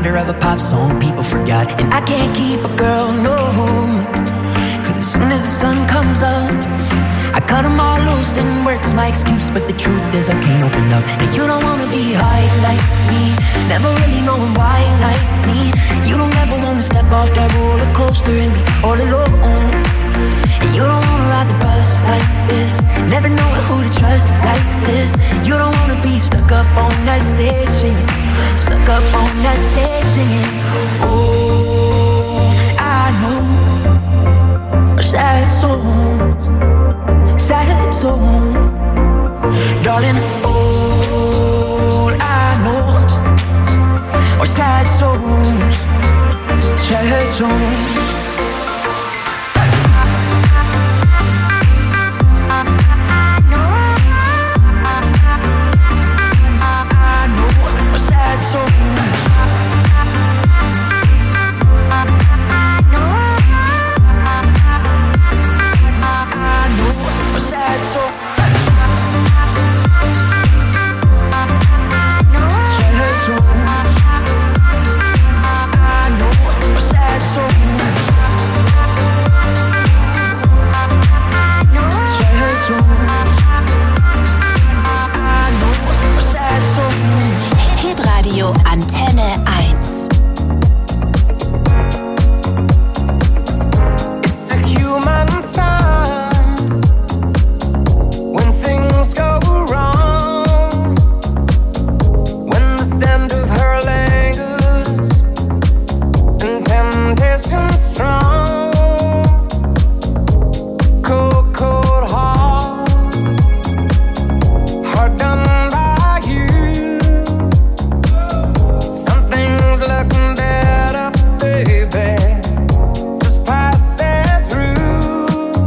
reminder of a pop song people forgot. And I can't keep a girl, no, cause as soon as the sun comes up, I cut them all loose and work's my excuse. But the truth is I can't open up. And you don't wanna be high like me, never really knowing why like me. You don't ever wanna step off that roller coaster and be all alone. And you don't wanna ride the bus like this, never knowing who to trust like this. You don't wanna be stuck up on that stage singing, stuck up on that stage singing. Oh, I know sad songs, sad songs, darling. All I know are sad songs, sad songs. Antenne 1. It's a human sign when things go wrong, when the scent of her lingers and temptation strong. Cold, cold heart, heart done by you. Looking better, baby, just passing through.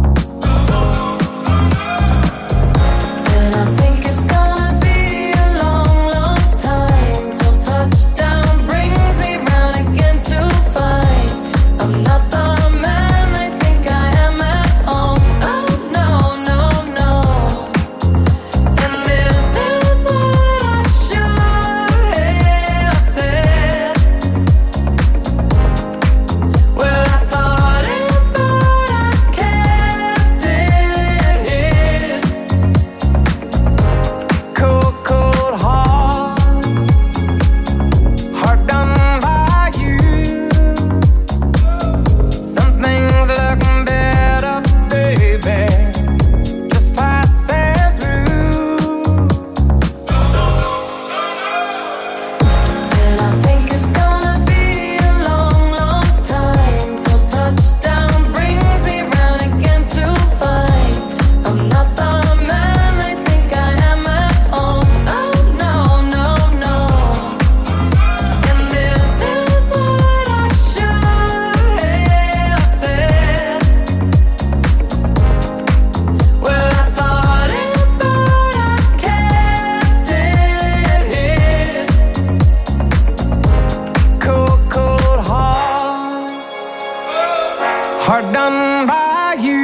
And I think it's gonna be a long, long time till touchdown brings me round again to find I'm not the man I think I am at home. Oh no, no, no. And this is what I should have said. Well, I thought it, but I kept it hid. Cold, cold heart, heart done by you. Something's looking better, baby, just passing through. And I think it's gonna be a long, long time till touchdown brings me round again to find I'm not the man I think I am at home. Oh no, no, no. And this is what I should have said. Well, I thought it, but I kept it hid. Cold, cold heart, heart done by you.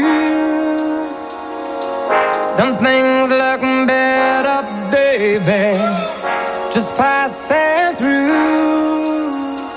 Something's looking better, baby, just passing through.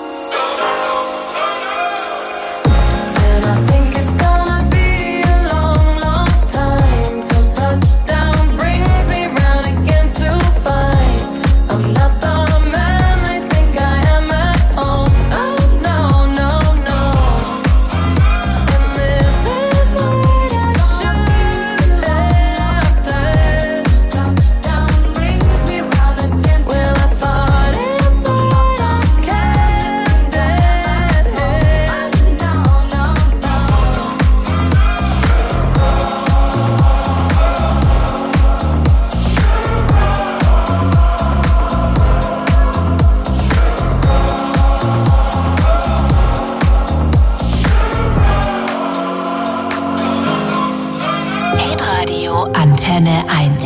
And I think it's gonna be a long, long time till touchdown brings me round again to find I'm not the man I think I am at home. Oh no, no, no. And this is what I should have said. Touchdown brings me round again. Well, I thought it, but I kept it hid. No, no, no. Hitradio Antenne 1.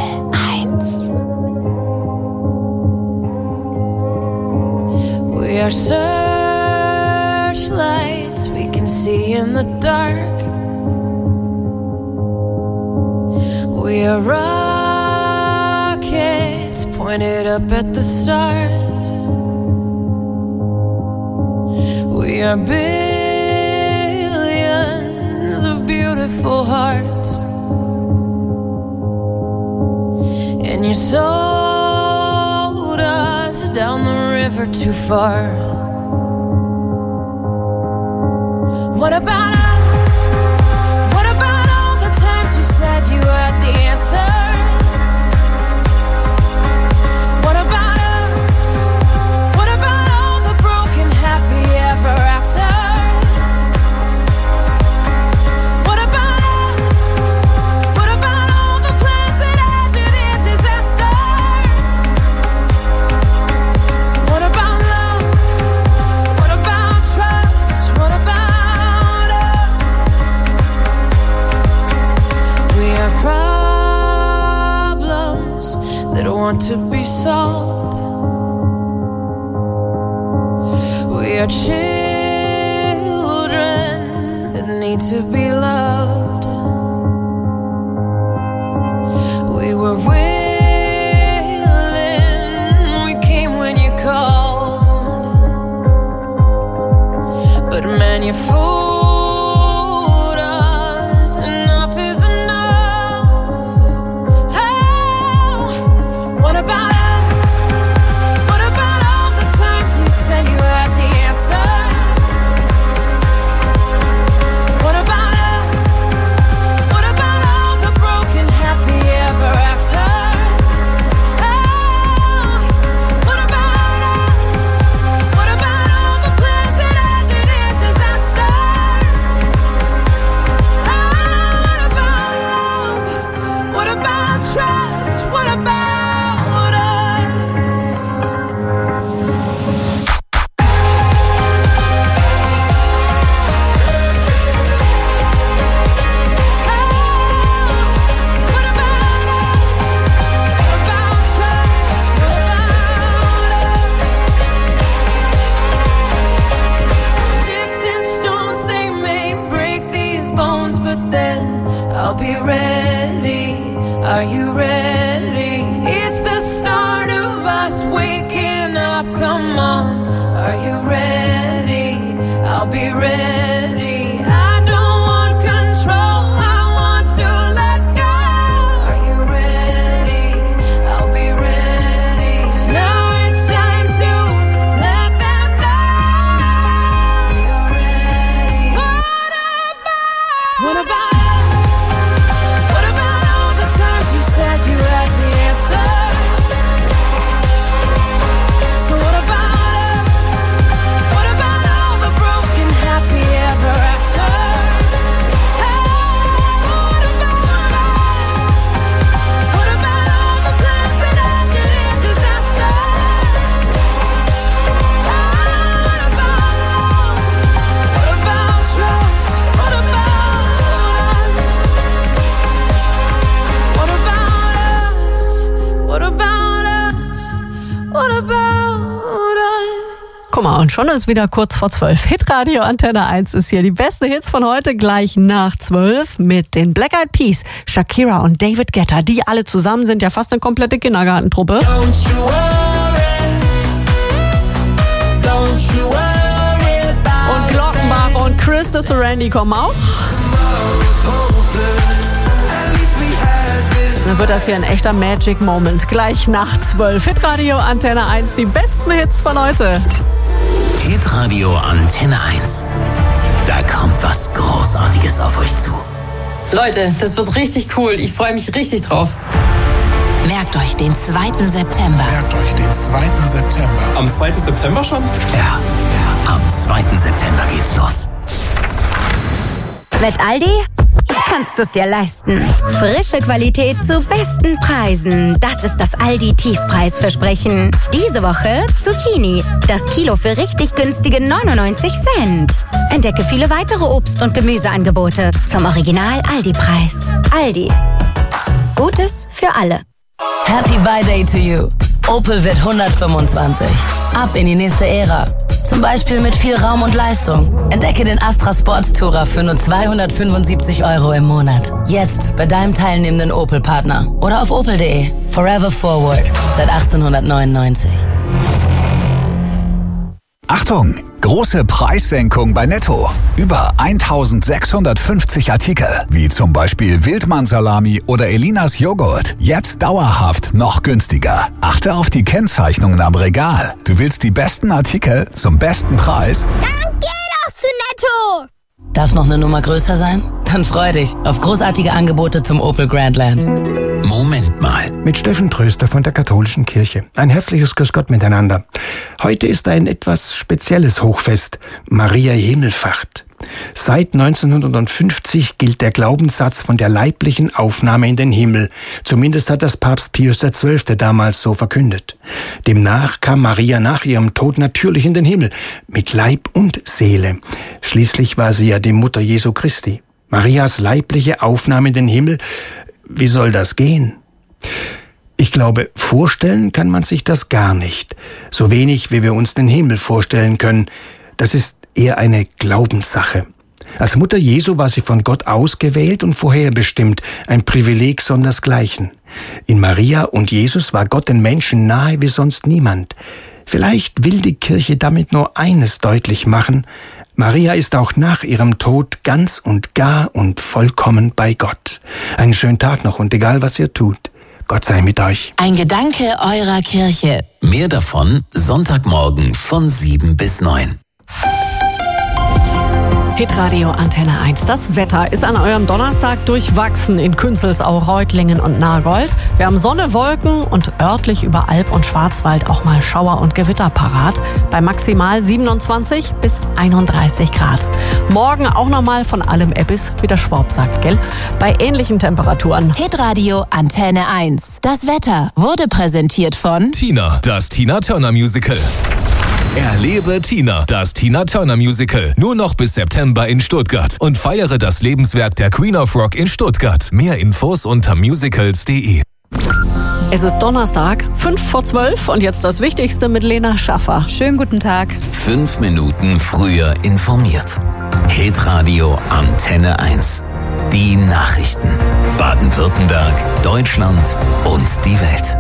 We are searchlights we can see in the dark. We are rockets pointed up at the stars. are billions of beautiful hearts, and you sold us down the river too far. What about us? What about all the times you said you had the answers? What about us? What about all the broken happy ever afters? What about us? What about all the plans that ended in disaster? What about love? What about trust? What about problems that want to be solved. We are children that need to be loved. We were willing, we came when you called, but man, you fooled. Und schon ist wieder kurz vor 12. Hitradio Antenne 1 ist hier. Die besten Hits von heute gleich nach 12 mit den Black Eyed Peas, Shakira und David Guetta. Die alle zusammen sind ja fast eine komplette Kindergartentruppe. Und Glockenbach und Krista Sorandi kommen auch. Dann wird das hier ein echter Magic Moment. Gleich nach 12. Hitradio Antenne 1, die besten Hits von heute. Hitradio Antenne 1. Da kommt was Großartiges auf euch zu. Leute, das wird richtig cool. Ich freue mich richtig drauf. Merkt euch den 2. September. Am 2. September schon? Ja, am 2. September geht's los. Mit Aldi kannst du es dir leisten. Frische Qualität zu besten Preisen. Das ist das Aldi-Tiefpreisversprechen. Diese Woche Zucchini. Das Kilo für richtig günstige 99 Cent. Entdecke viele weitere Obst- und Gemüseangebote zum Original-Aldi-Preis. Aldi. Gutes für alle. Happy Birthday to you. Opel wird 125. Ab in die nächste Ära. Zum Beispiel mit viel Raum und Leistung. Entdecke den Astra Sports Tourer für nur 275 € im Monat. Jetzt bei deinem teilnehmenden Opel-Partner. Oder auf opel.de. Forever Forward. Seit 1899. Achtung! Große Preissenkung bei Netto. Über 1650 Artikel, wie zum Beispiel Wildmann-Salami oder Elinas Joghurt. Jetzt dauerhaft noch günstiger. Achte auf die Kennzeichnungen am Regal. Du willst die besten Artikel zum besten Preis? Dann geh doch zu Netto! Darf noch eine Nummer größer sein? Dann freu dich auf großartige Angebote zum Opel Grandland. Moment mal. Mit Steffen Tröster von der Katholischen Kirche. Ein herzliches Grüß Gott miteinander. Heute ist ein etwas spezielles Hochfest, Maria Himmelfahrt. Seit 1950 gilt der Glaubenssatz von der leiblichen Aufnahme in den Himmel. Zumindest hat das Papst Pius XII. Damals so verkündet. Demnach kam Maria nach ihrem Tod natürlich in den Himmel, mit Leib und Seele. Schließlich war sie ja die Mutter Jesu Christi. Marias leibliche Aufnahme in den Himmel, wie soll das gehen? Ich glaube, vorstellen kann man sich das gar nicht. So wenig, wie wir uns den Himmel vorstellen können. Das ist eher eine Glaubenssache. Als Mutter Jesu war sie von Gott ausgewählt und vorherbestimmt, ein Privileg sondersgleichen. In Maria und Jesus war Gott den Menschen nahe wie sonst niemand. Vielleicht will die Kirche damit nur eines deutlich machen: Maria ist auch nach ihrem Tod ganz und gar und vollkommen bei Gott. Einen schönen Tag noch und egal was ihr tut, Gott sei mit euch. Ein Gedanke eurer Kirche. Mehr davon Sonntagmorgen von 7 bis 9. Hitradio Antenne 1. Das Wetter ist an eurem Donnerstag durchwachsen in Künzelsau, Reutlingen und Nagold. Wir haben Sonne, Wolken und örtlich über Alb und Schwarzwald auch mal Schauer und Gewitter parat. Bei maximal 27 bis 31 Grad. Morgen auch nochmal von allem Ebbis, wie der Schwab sagt, gell? Bei ähnlichen Temperaturen. Hitradio Antenne 1. Das Wetter wurde präsentiert von Tina, das Tina Turner Musical. Erlebe Tina, das Tina Turner Musical. Nur noch bis September in Stuttgart. Und feiere das Lebenswerk der Queen of Rock in Stuttgart. Mehr Infos unter musicals.de. Es ist Donnerstag, 11:55 und jetzt das Wichtigste mit Lena Schaffer. Schönen guten Tag. 5 Minuten früher informiert. Hitradio Antenne 1. Die Nachrichten. Baden-Württemberg, Deutschland und die Welt.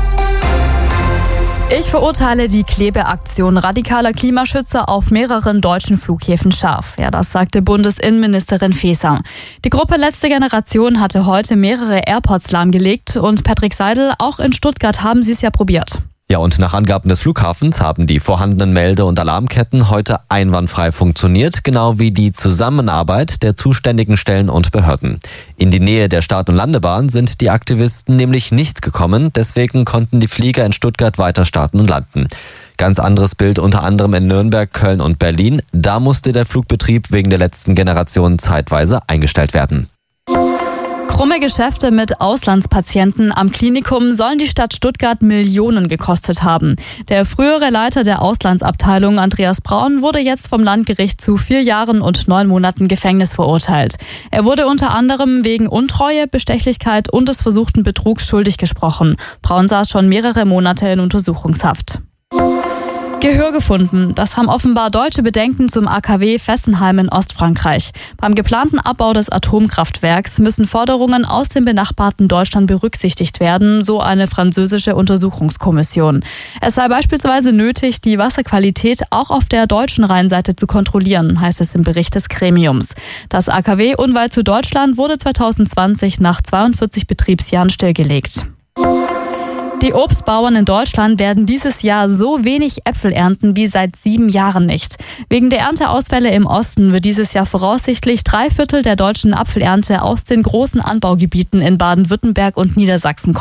Ich verurteile die Klebeaktion radikaler Klimaschützer auf mehreren deutschen Flughäfen scharf. Ja, das sagte Bundesinnenministerin Faeser. Die Gruppe Letzte Generation hatte heute mehrere Airports lahmgelegt und Patrick Seidel, auch in Stuttgart haben sie es ja probiert. Ja, und nach Angaben des Flughafens haben die vorhandenen Melde- und Alarmketten heute einwandfrei funktioniert, genau wie die Zusammenarbeit der zuständigen Stellen und Behörden. In die Nähe der Start- und Landebahn sind die Aktivisten nämlich nicht gekommen, deswegen konnten die Flieger in Stuttgart weiter starten und landen. Ganz anderes Bild unter anderem in Nürnberg, Köln und Berlin. Da musste der Flugbetrieb wegen der letzten Generation zeitweise eingestellt werden. Krumme Geschäfte mit Auslandspatienten am Klinikum sollen die Stadt Stuttgart Millionen gekostet haben. Der frühere Leiter der Auslandsabteilung, Andreas Braun, wurde jetzt vom Landgericht zu 4 Jahren und 9 Monaten Gefängnis verurteilt. Er wurde unter anderem wegen Untreue, Bestechlichkeit und des versuchten Betrugs schuldig gesprochen. Braun saß schon mehrere Monate in Untersuchungshaft. Gehör gefunden. Das haben offenbar deutsche Bedenken zum AKW Fessenheim in Ostfrankreich. Beim geplanten Abbau des Atomkraftwerks müssen Forderungen aus dem benachbarten Deutschland berücksichtigt werden, so eine französische Untersuchungskommission. Es sei beispielsweise nötig, die Wasserqualität auch auf der deutschen Rheinseite zu kontrollieren, heißt es im Bericht des Gremiums. Das AKW unweit zu Deutschland wurde 2020 nach 42 Betriebsjahren stillgelegt. Die Obstbauern in Deutschland werden dieses Jahr so wenig Äpfel ernten wie seit 7 Jahren nicht. Wegen der Ernteausfälle im Osten wird dieses Jahr voraussichtlich 3/4 der deutschen Apfelernte aus den großen Anbaugebieten in Baden-Württemberg und Niedersachsen kommen.